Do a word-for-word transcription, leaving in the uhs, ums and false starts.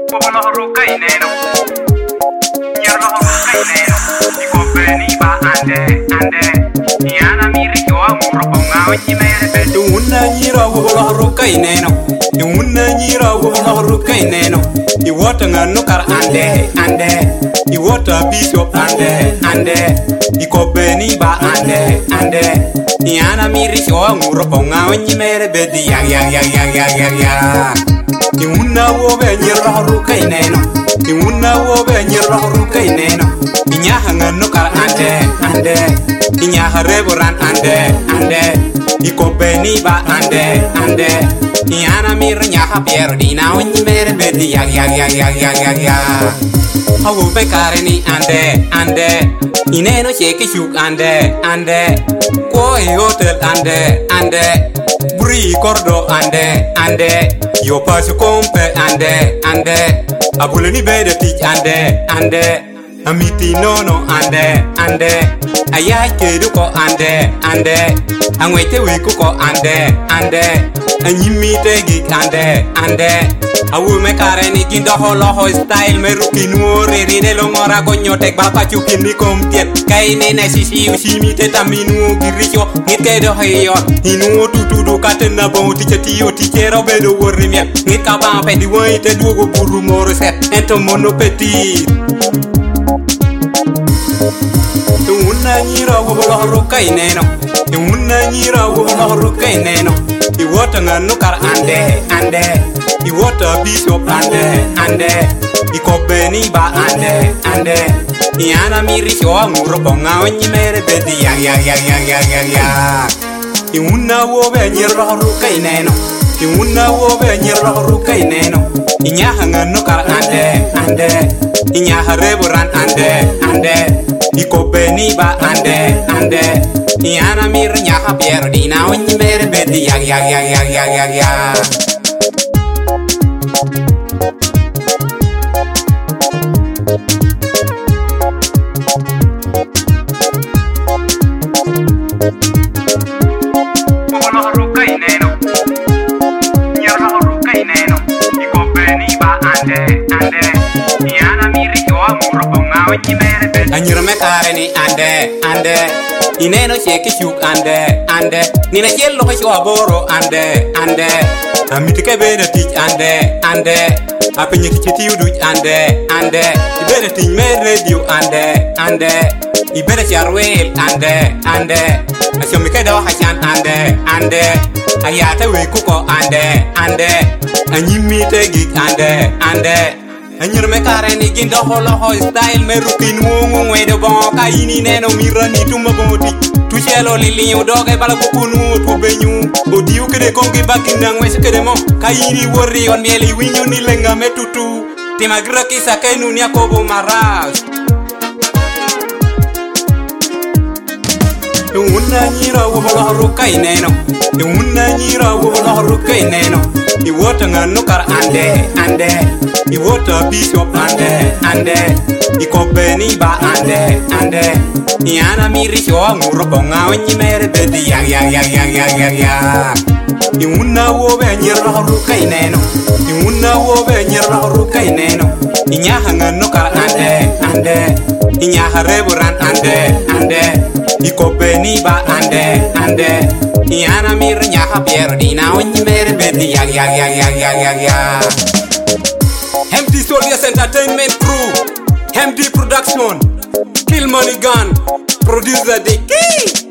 Popolo ruka ineno, nyarlo ruka ineno. Iko beni ba ande ande, yana miri yo amuro bonga onyi mere bedu unna nyira popolo ruka ineno. Unna nyira popolo ruka ineno. Iwota ngano kar ande ande, iwota bishop ande ande. Iko beni ba ande ande, yana miri yo amuro bonga onyi mere bedu ya ya ya ya ya ya ya. Iuna wo be nyira ruka ineno, iuna wo be nyira ruka ineno. Inya hangano kar ande ande, inya hareburan ande ande. Iko beni ba ande ande, iana mir nya hapiero dina onyi mere bedi ya ya ya ya ya ya ya. Hawo be kareni ande ande, ineno cheke shuk ande ande. Ko e hotel ande ande, buri kordo ande ande. Yo pasu kompe ande ande, abuleni bede tich ande ande. Amiti nono ande ande, ayai kedu ko ande ande. Angwete wiku ko ande ande, anyimite gik ande ande. Awu me kareni gindo holo ho style me rukinu riri lo ngora konyo tek bapa chukini komtiet. Kaini na sisi ushimi teta minu girisho ngite do heyo. Inu tutudu katena bon ticheti yo tichero bedo worrimia. Ngit ka ba pe di woi te duogo buru moro set ento mono petit. Una nyira wo lo ruka ineno, una nyira wo lo ruka ineno. Iwota ngano kar ande ande, iwota bishop ande ande. Iko beni ba ande ande, iana miri sho amuro bonga onyi mere bedi ya ya ya ya ya ya ya. Iuna wo be nyira ruka ineno, iuna wo be nyira ruka ineno. Inya ngano kar ande ande, inya hareburan ande ande. Iko beni ba ande ande, iana mir nya hapiero dina onyi mere bedi ya ya ya ya ya ya ya. Popolo ruka ineno, nyarlo ruka ineno. Iko beni ba ande ande, iana mir yo amuro bonga onyi mere bedi. Anyira me kareni ande ande, ineno cheke shuk ande ande. Nina chelo ko shwa boro ande ande. Amitike bede tich ande ande, apinye kichiti uduch ande ande. Ibede tich me radio ande ande, ibede charwel ande ande. Asomike do hachan ande ande, ayata wikuko ande ande. Anyimite gik ande ande. Anyir me kareni gindo holo ho style me rukin wongu wedo bon ka ini neno mirani tuma boti. Tuchelo lili udoge bala kukunu tu benyu. Odiu kede kongi baginda ngwese kede mo. Ka ini wori on mieli winyu ni lenga metutu. Timagira kisa kainu ni akobo maras. Una nyira wo lo ruka ineno, una nyira wo lo ruka ineno. Iwota ngano kar ande ande, iwota bishop ande ande. Iko beni ba ande ande, iana miri sho amuro bonga onyi mere bedi ya ya ya ya ya ya ya. Iuna wo be nyira ruka ineno, iuna wo be nyira ruka ineno. Inya ngano kar ande ande, inya hareburan ande ande. Iko beni ba ande ande, iana mir nya hapiero dina onyi mere bedi ya ya ya ya ya ya ya. M D Soldiers Entertainment Crew, M D Production, Kill Money Gun, Producer the Key.